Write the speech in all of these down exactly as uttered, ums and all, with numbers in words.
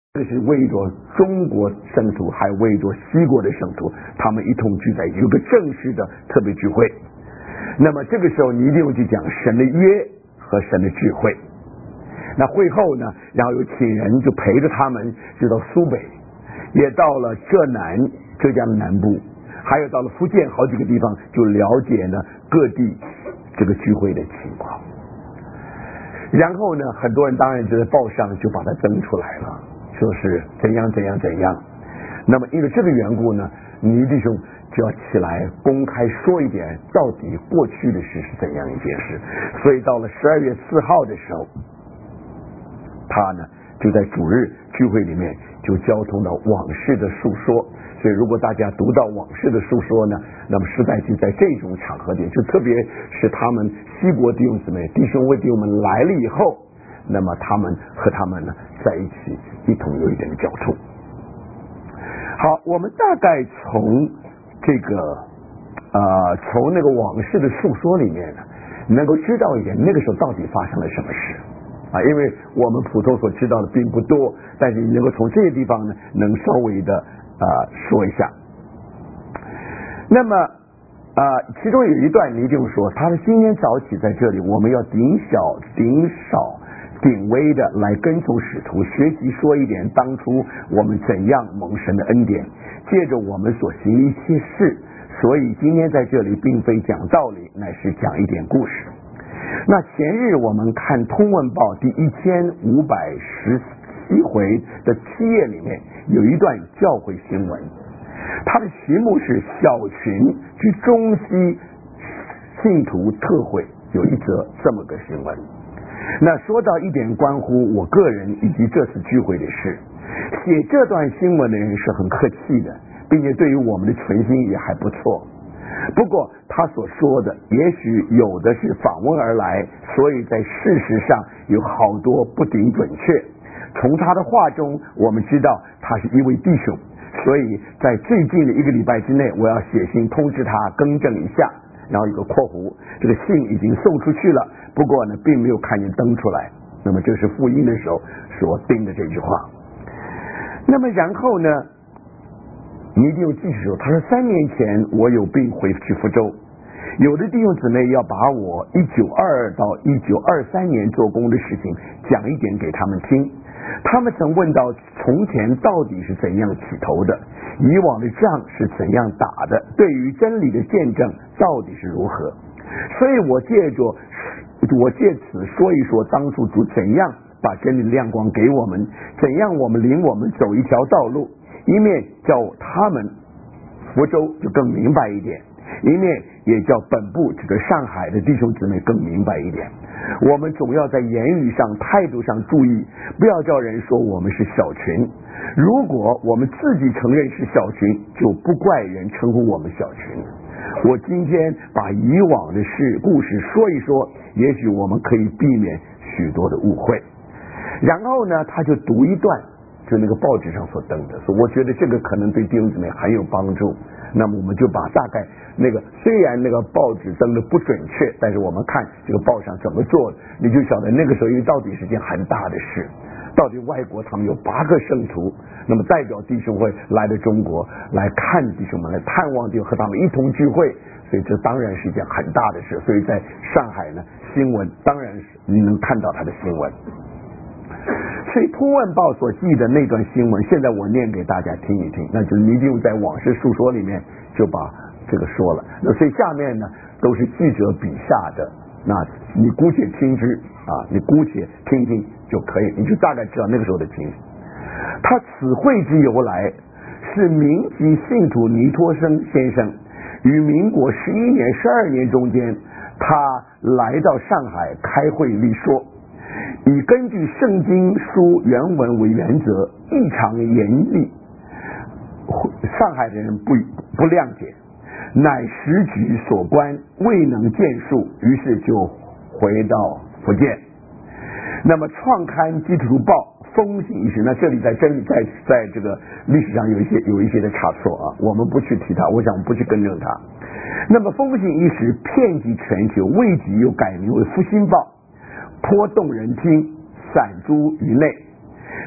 这是为着中国圣徒，还为着西国的圣徒，他们一同聚在有个正式的特别聚会。那么这个时候你一定要去讲神的约和神的智慧。那会后呢，然后有请人就陪着他们就到苏北，也到了浙南浙江的南部，还有到了福建好几个地方，就了解呢各地这个聚会的情况。然后呢，很多人当然就在报上就把它登出来了，说是怎样怎样怎样。那么因为这个缘故呢，倪弟兄就要起来公开说一点到底过去的事是怎样一件事。所以到了十二月四号的时候，他呢就在主日聚会里面就交通到往事的述说。所以如果大家读到往事的述说呢，那么实在是在这种场合里，就特别是他们西国弟兄姊妹弟兄为弟兄们来了以后，那么他们和他们呢在一起一同有一点交触。好，我们大概从这个呃从那个往事的述说里面呢，能够知道一点那个时候到底发生了什么事啊，因为我们普通所知道的并不多，但是你能够从这些地方呢能稍微的呃说一下。那么呃其中有一段你一定说，他说今天早起在这里，我们要顶小顶少顶微的来跟从使徒，学习说一点当初我们怎样蒙神的恩典，借着我们所行的一些事。所以今天在这里并非讲道理，乃是讲一点故事。那前日我们看通问报第一千五百十七回的七页里面有一段教会新闻，它的题目是小群之中西信徒特会，有一则这么个新闻。那说到一点关乎我个人以及这次聚会的事，写这段新闻的人是很客气的，并且对于我们的存心也还不错。不过他所说的也许有的是访问而来，所以在事实上有好多不顶准确。从他的话中我们知道他是一位弟兄，所以在最近的一个礼拜之内我要写信通知他更正一下。然后有个括弧，这个信已经送出去了，不过呢并没有看见登出来。那么这是复印的时候所定的这句话。那么然后呢，你一定要记住，他说三年前我有病回去福州，有的弟兄姊妹要把我一九二二到一九二三年做工的事情讲一点给他们听。他们曾问到从前到底是怎样起头的，以往的仗是怎样打的，对于真理的见证到底是如何。所以我借着我借此说一说当初主怎样把真理亮光给我们，怎样我们领我们走一条道路，一面叫他们福州就更明白一点，一面也叫本部指的上海的弟兄姊妹更明白一点。我们总要在言语上态度上注意，不要叫人说我们是小群。如果我们自己承认是小群，就不怪人称呼我们小群。我今天把以往的事故事说一说，也许我们可以避免许多的误会。然后呢他就读一段就那个报纸上所登的，所以我觉得这个可能对弟兄姊妹很有帮助。那么我们就把大概那个虽然那个报纸登的不准确，但是我们看这个报上怎么做，你就晓得那个时候因为到底是件很大的事。到底外国他们有八个圣徒，那么代表弟兄会来到中国来看弟兄们，来探望弟兄，和他们一同聚会，所以这当然是一件很大的事。所以在上海呢，新闻当然是你能看到他的新闻。所以通问报所记的那段新闻，现在我念给大家听一听，那就是你一定在往事述说里面就把这个说了。那所以下面呢都是记者笔下的，那你姑且听之啊，你姑且听听就可以，你就大概知道那个时候的情形。他此会之由来是民籍信徒尼托生先生于民国十一年十二年中间，他来到上海开会立说，以根据圣经书原文为原则，异常严厉，上海的人不不谅解，乃时局所关，未能见述，于是就回到福建。那么创刊基督徒报风行一时，那这里在真理在在这个历史上有一些有一些的差错啊，我们不去提它，我想不去更正它。那么风行一时遍及全球，未及又改名为复兴报，颇动人听，散诸于内。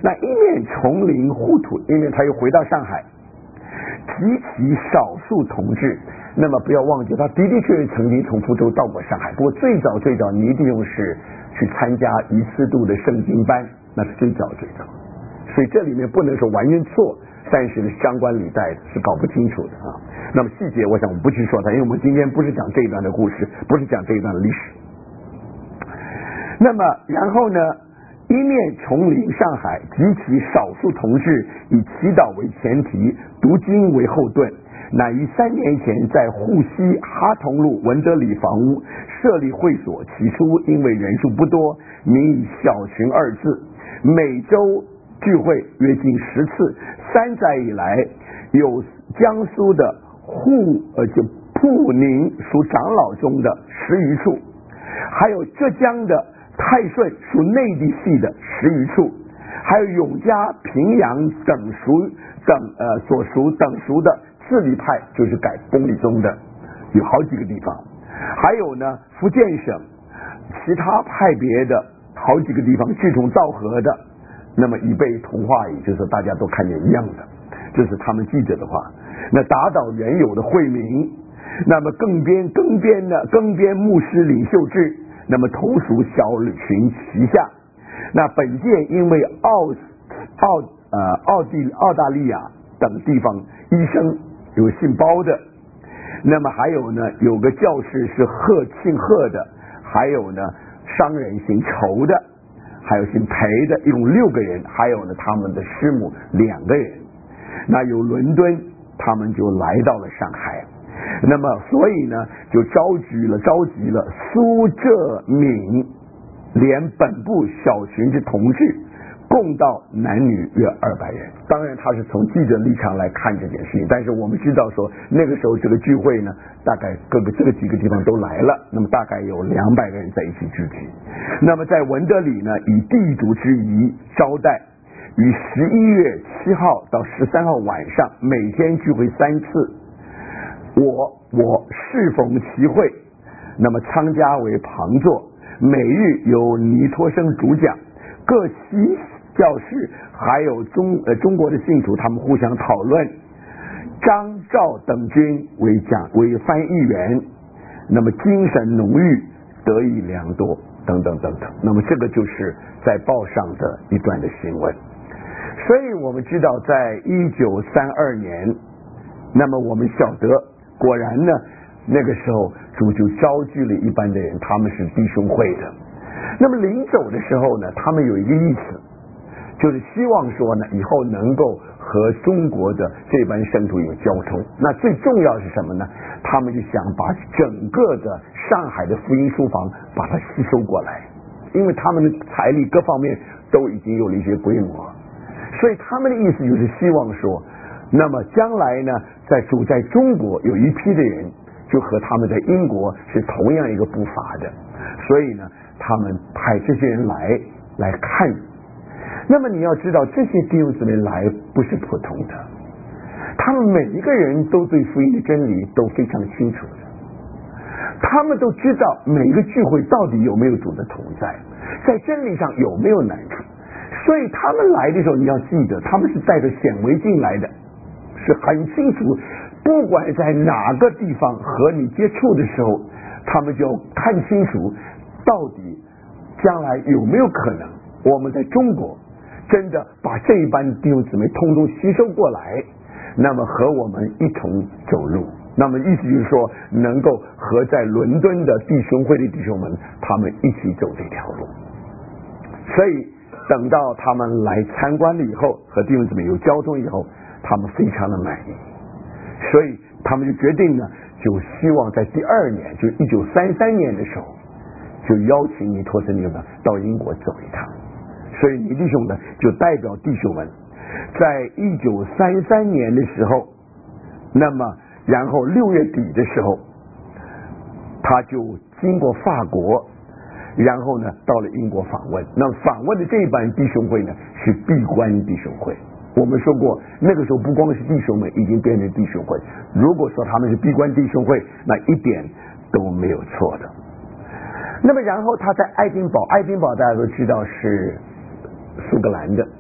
那一面重临沪土，一面他又回到上海，极其少数同志。那么不要忘记，他的的确确曾经从福州到过上海，不过最早最早倪弟兄是去参加一次度的圣经班，那是最早最早。所以这里面不能说完全错，但是相关履带是搞不清楚的啊。那么细节我想我们不去说它，因为我们今天不是讲这一段的故事，不是讲这一段的历史。那么然后呢，一面重临上海，极其少数同志以祈祷为前提，读经为后盾，乃于三年前在沪西哈同路文德里房屋设立会所，起初因为人数不多，名以小群二字，每周聚会约近十次，三载以来有江苏的沪呃就铺宁属长老中的十余处，还有浙江的泰顺属内地系的十余处，还有永嘉、平阳等属等呃所属等属的自理派，就是改公理宗的，有好几个地方，还有呢福建省其他派别的好几个地方志同道合的，那么已被同化，也就是大家都看见一样的，这是他们记着的话。那打倒原有的会名，那么更编更编呢更编牧师领袖制，那么同属小旅群旗下。那本届因为澳澳呃奥地澳大利亚等地方医生有姓包的，那么还有呢有个教士是贺姓贺的，还有呢商人姓仇的，还有姓裴的，一共六个人，还有呢他们的师母两个人。那由伦敦他们就来到了上海，那么所以呢就召集了召集了苏浙闽连本部小群之同志，共到男女约二百人。当然他是从记者立场来看这件事情，但是我们知道说那个时候这个聚会呢大概各个这个几个地方都来了，那么大概有两百个人在一起聚集。那么在文德里呢以地主之谊招待，于十一月七号到十三号晚上每天聚会三次，我我适逢其会，那么参加为旁座，每日由尼托生主讲，各西教士还有中呃中国的信徒他们互相讨论，张赵等军为讲为翻译员，那么精神浓郁，得以良多等等等等。那么这个就是在报上的一段的新闻。所以我们知道在一九三二年，那么我们晓得果然呢那个时候主就召集了一般的人，他们是弟兄会的。那么临走的时候呢，他们有一个意思，就是希望说呢以后能够和中国的这班圣徒有交通。那最重要是什么呢？他们就想把整个的上海的福音书房把它吸收过来，因为他们的财力各方面都已经有了一些规模，所以他们的意思就是希望说，那么将来呢在主在中国有一批的人就和他们在英国是同样一个步伐的，所以呢他们派这些人来来看。那么你要知道这些弟兄姊妹来不是普通的，他们每一个人都对福音的真理都非常清楚的，他们都知道每个聚会到底有没有主的同在，在真理上有没有难处。所以他们来的时候你要记得，他们是带着显微镜来的，是很清楚不管在哪个地方和你接触的时候，他们就看清楚到底将来有没有可能我们在中国真的把这一班弟兄姊妹通通吸收过来，那么和我们一同走路。那么意思就是说能够和在伦敦的弟兄会的弟兄们他们一起走这条路。所以等到他们来参观了以后，和弟兄姊妹有交通以后，他们非常的满意，所以他们就决定呢就希望在第二年，就是一九三三年的时候，就邀请尼托森弟兄呢到英国走一趟。所以尼弟兄呢就代表弟兄们在一九三三年的时候，那么然后六月底的时候他就经过法国，然后呢到了英国访问。那访问的这一班弟兄会呢是闭关弟兄会。我们说过那个时候不光是弟兄们，已经变成弟兄会，如果说他们是闭关弟兄会，那一点都没有错的。那么然后他在爱丁堡，爱丁堡大家都知道是苏格兰的，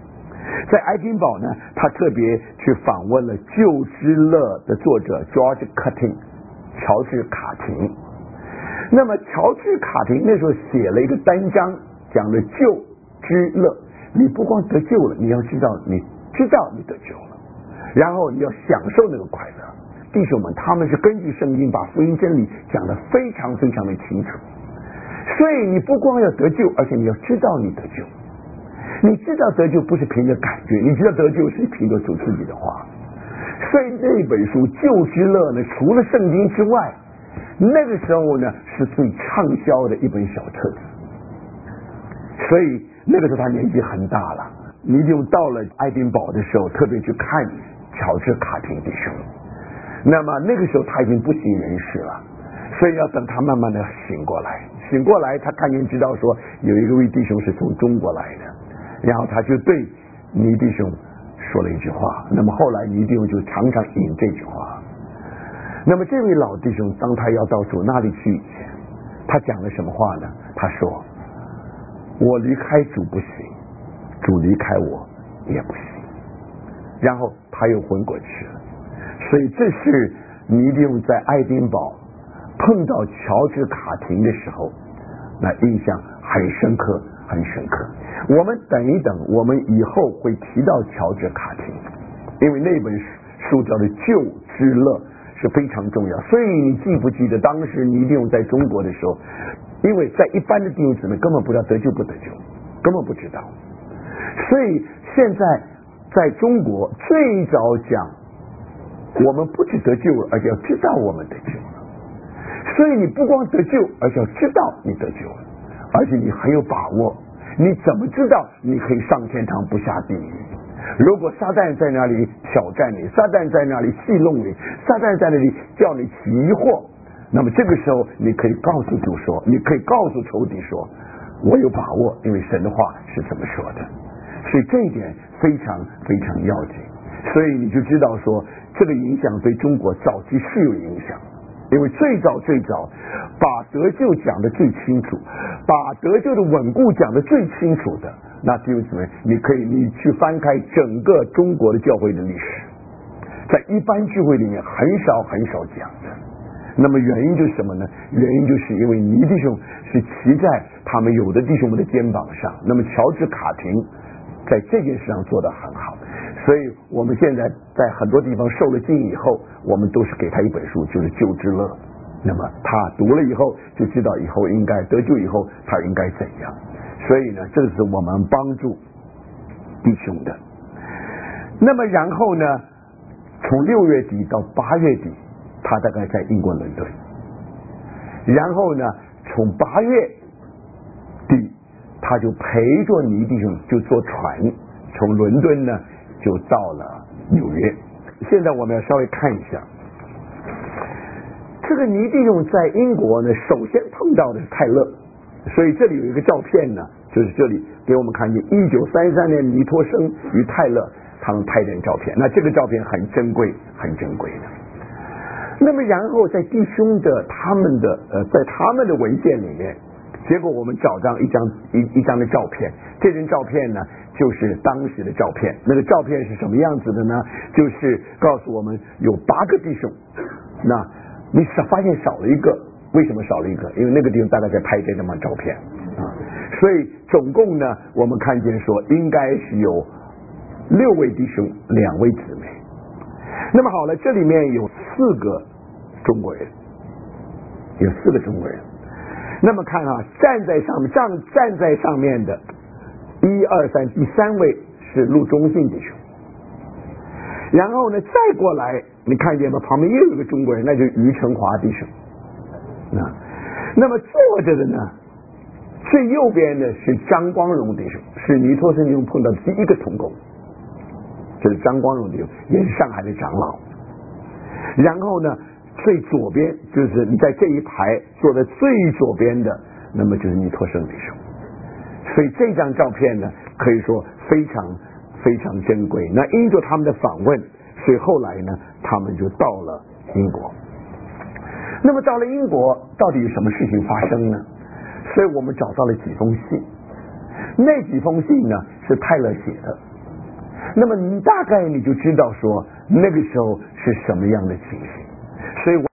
在爱丁堡呢，他特别去访问了《旧之乐》的作者 George Cutting 乔治卡廷。那么乔治卡廷那时候写了一个单章，讲的救之乐。你不光得救了，你要知道你知道你得救了，然后你要享受那个快乐。弟兄们，他们是根据圣经把福音真理讲得非常非常的清楚。所以你不光要得救，而且你要知道你得救。你知道得救不是凭着感觉，你知道得救是凭着主自己的话。所以这本书《救之乐》呢，除了圣经之外，那个时候呢是最畅销的一本小册子。所以那个时候他年纪很大了，你就到了爱丁堡的时候，特别去看乔治卡廷弟兄。那么那个时候他已经不省人事了，所以要等他慢慢的醒过来。醒过来，他看见知道说有一个位弟兄是从中国来的，然后他就对倪弟兄说了一句话。那么后来倪弟兄就常常引这句话。那么这位老弟兄当他要到主那里去以前，他讲了什么话呢？他说：我离开主不行，主离开我也不行。然后他又昏过去了。所以这是倪弟兄在爱丁堡碰到乔治卡廷的时候，那印象很深刻很深刻。我们等一等，我们以后会提到乔治卡廷，因为那本书叫做《救之乐》是非常重要。所以你记不记得当时倪弟兄在中国的时候，因为在一般的弟兄姊妹根本不知道得救不得救，根本不知道。所以现在在中国最早讲我们不只得救了，而且要知道我们得救了。所以你不光得救，而且要知道你得救了，而且你很有把握。你怎么知道你可以上天堂不下地狱？如果撒旦在那里挑战你，撒旦在那里戏弄你，撒旦在那里叫你起疑惑，那么这个时候你可以告诉主说，你可以告诉仇敌说，我有把握，因为神的话是这么说的。所以这一点非常非常要紧。所以你就知道说这个影响对中国早期是有影响，因为最早最早把得救讲得最清楚，把得救的稳固讲得最清楚的，那弟兄姊妹，你可以你去翻开整个中国的教会的历史，在一般聚会里面很少很少讲的。那么原因就是什么呢？原因就是因为倪弟兄是骑在他们有的弟兄们的肩膀上，那么乔治卡廷在这件事上做得很好。所以我们现在在很多地方受了浸以后，我们都是给他一本书，就是《救之乐》。那么他读了以后就知道以后应该得救以后他应该怎样。所以呢，这是我们帮助弟兄的。那么然后呢，从六月底到八月底，他大概在英国伦敦。然后呢，从八月底，他就陪着倪弟兄就坐船，从伦敦呢就到了纽约。现在我们要稍微看一下，这个倪弟兄在英国呢，首先碰到的是泰勒，所以这里有一个照片呢，就是这里给我们看见一九三三年尼托生与泰勒他们拍的照片。那这个照片很珍贵，很珍贵的。那么然后在弟兄的他们的呃，在他们的文献里面，结果我们找到一张一一张的照片，这张照片呢就是当时的照片。那个照片是什么样子的呢？就是告诉我们有八个弟兄，那你少发现少了一个，为什么少了一个？因为那个地方大概在拍这张照片啊，所以总共呢，我们看见说应该是有六位弟兄，两位姊妹。那么好了，这里面有四个中国人，有四个中国人。那么看啊，站在上面站站在上面的一二三，第三位是陆中信弟兄。然后呢，再过来，你看见吗？旁边又有一个中国人，那就是于成华弟兄。那那么坐着的呢，最右边的是张光荣弟兄，是尼托生弟兄碰到的第一个同工，这是张光荣弟兄，也是上海的长老。然后呢，最左边就是你在这一排坐在最左边的，那么就是尼托生弟兄。所以这张照片呢，可以说非常非常珍贵。那因着他们的访问，所以后来呢，他们就到了英国。那么到了英国，到底有什么事情发生呢？所以我们找到了几封信，那几封信呢是泰勒写的。 那么你大概你就知道说那个时候是什么样的情形。所以我